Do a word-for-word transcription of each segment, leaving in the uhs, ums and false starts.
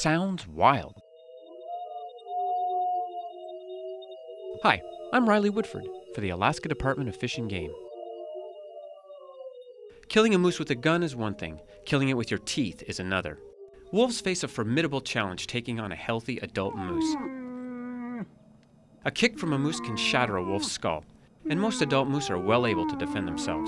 Sounds wild. Hi, I'm Riley Woodford for the Alaska Department of Fish and Game. Killing a moose with a gun is one thing, killing it with your teeth is another. Wolves face a formidable challenge taking on a healthy adult moose. A kick from a moose can shatter a wolf's skull, and most adult moose are well able to defend themselves.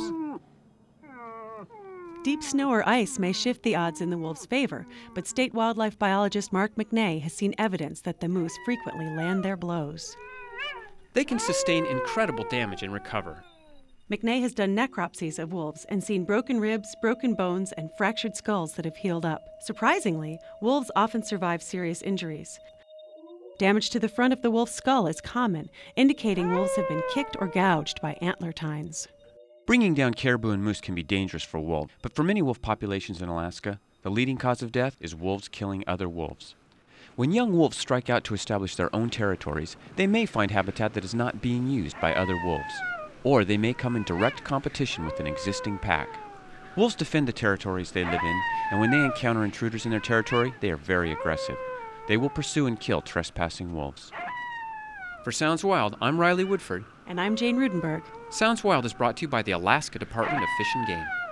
Deep snow or ice may shift the odds in the wolf's favor, but state wildlife biologist Mark McNay has seen evidence that the moose frequently land their blows. They can sustain incredible damage and recover. McNay has done necropsies of wolves and seen broken ribs, broken bones, and fractured skulls that have healed up. Surprisingly, wolves often survive serious injuries. Damage to the front of the wolf's skull is common, indicating wolves have been kicked or gouged by antler tines. Bringing down caribou and moose can be dangerous for wolves, but for many wolf populations in Alaska, the leading cause of death is wolves killing other wolves. When young wolves strike out to establish their own territories, they may find habitat that is not being used by other wolves, or they may come in direct competition with an existing pack. Wolves defend the territories they live in, and when they encounter intruders in their territory, they are very aggressive. They will pursue and kill trespassing wolves. For Sounds Wild, I'm Riley Woodford. And I'm Jane Rudenberg. Sounds Wild is brought to you by the Alaska Department of Fish and Game.